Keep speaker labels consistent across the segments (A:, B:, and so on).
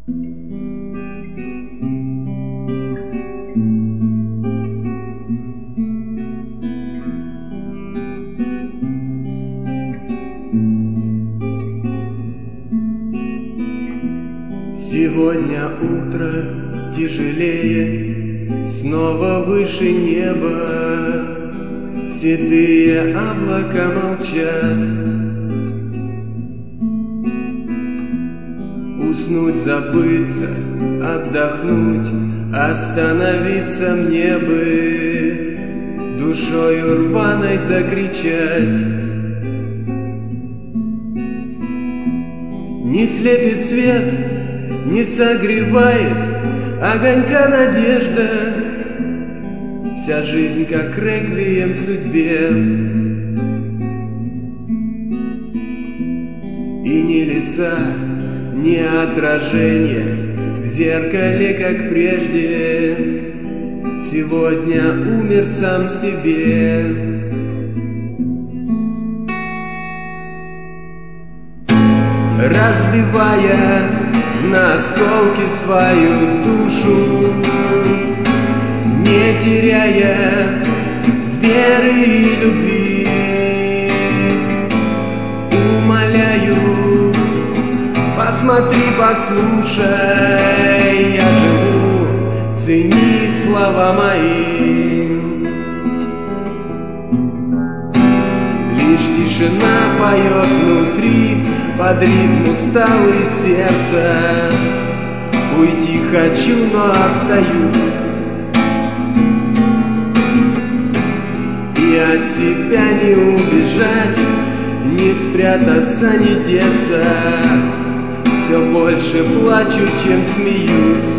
A: Сегодня утро тяжелее, снова выше неба, седые облака молчат. Уснуть, забыться, отдохнуть, остановиться мне бы, душою рваной закричать. Не слепит свет, не согревает огонька надежда, вся жизнь как реквием судьбе. И ни лица, ни отражения в зеркале, как прежде, сегодня умер сам себе. Разбивая на осколки свою душу, не теряя веры и любви, умоляю, посмотри, послушай, я живу, цени слова мои. Лишь тишина поет внутри, под ритм усталое сердце. Уйти хочу, но остаюсь, и от себя не убежать, не спрятаться, не деться. Все больше плачу, чем смеюсь.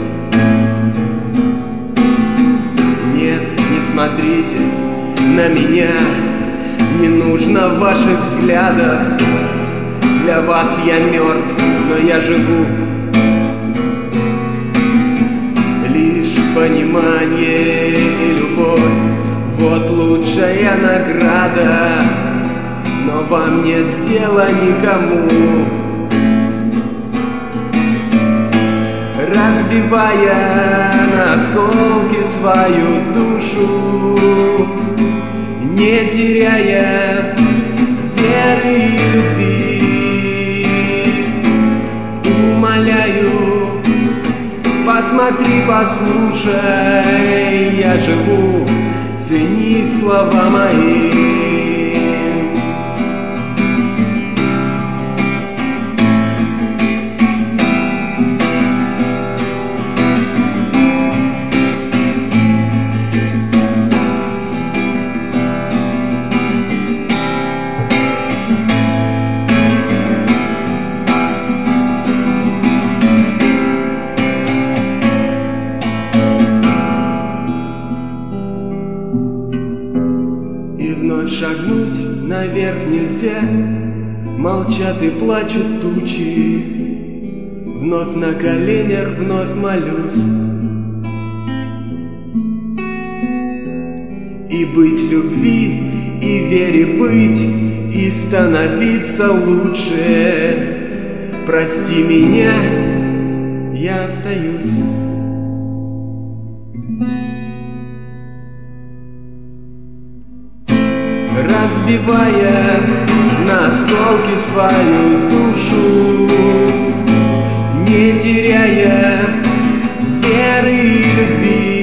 A: Нет, не смотрите на меня, не нужно ваших взглядов. Для вас я мертв, но я живу. Лишь понимание и любовь, вот лучшая награда. Но вам нет дела никому. Разбивая на осколки свою душу, не теряя веры и любви, умоляю, посмотри, послушай, я живу, цени слова мои. Вновь шагнуть наверх нельзя, молчат и плачут тучи. Вновь на коленях, вновь молюсь. И быть любви, и вере быть, и становиться лучше. Прости меня, я остаюсь. Разбивая на осколки свою душу, не теряя веры и любви,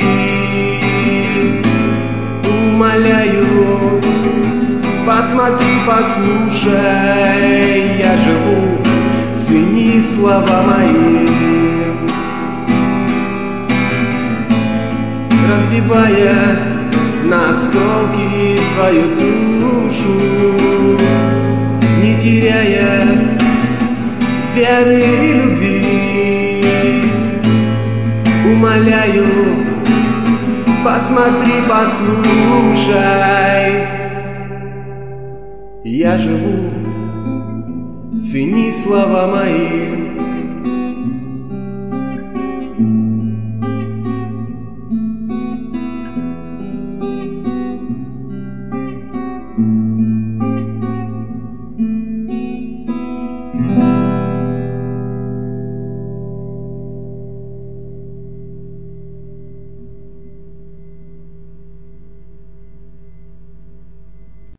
A: умоляю, посмотри, послушай, я живу, цени слова мои. Разбивая на осколки свою душу, не теряя веры и любви, умоляю, посмотри, послушай, я живу, цени слова мои.